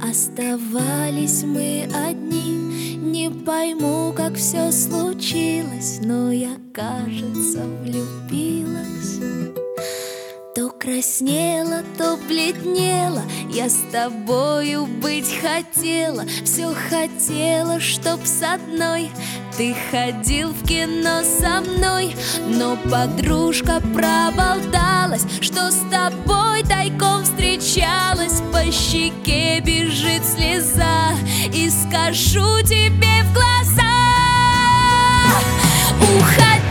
Оставались мы одни. Не пойму, как все случилось, но я, кажется, влюбилась. То краснела, то бледнела, я с тобою быть хотела. Все хотела, чтоб с одной ты ходил в кино со мной. Но подружка проболталась, что с тобой тайком встречалась. По щеке бежит слеза, и скажу тебе в глаза: уходи.